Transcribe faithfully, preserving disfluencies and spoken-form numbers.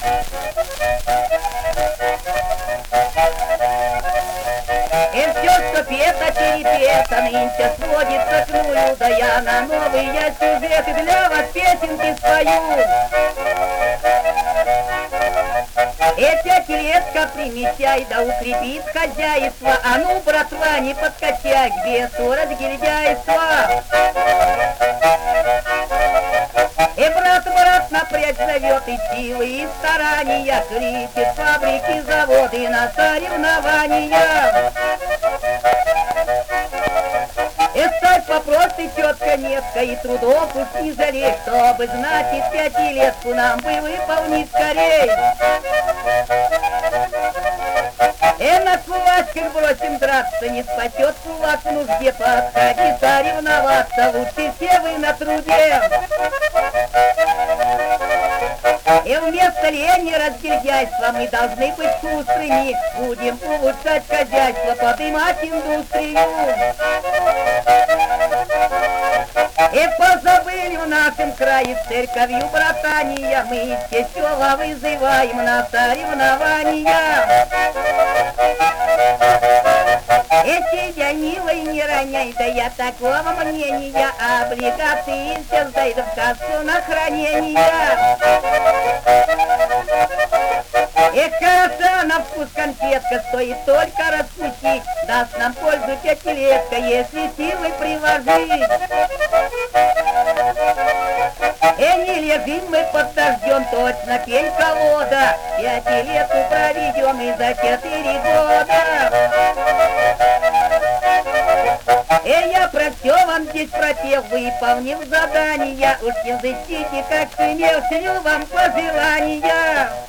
И все, что пета-перепета, нынче сводится к нулю, да я на новые сюжеты для вас песенки спою. Эта тележка примечай, да укрепит хозяйство, а ну, братва, не подкачай к бесу разгильдяйства. И брат, брат, напрячь зовет и силы, и старания, кричит фабрики, заводы на соревнования. И стать попросты четко нетко, и трудов уж не жалей, чтобы знать, и пятилетку нам бы выполнить скорей. И на кулачках бросим драться, не спасет кулак в нужде, подходи соревноваться, лучше все вы на труде. И вместо лени разгильдяйства мы должны быть шустрыми, будем улучшать хозяйство, поднимать индустрию. И позабыли в нашем крае церковью братания, мы весело вызываем на соревнования. Эти я милый не роняй, да я такого мнения, облигации все сдай в кассу на хранение. Эх, хороша на вкус конфетка, стоит только раскусить, даст нам пользу пятилетка, если силы приложить. И не лежим мы под дождем, точно пень колода, пятилетку проведем и за четыре года. И я про все вам здесь пропел, выполнив задания, уж не защите, как сумел, шлю вам пожелания.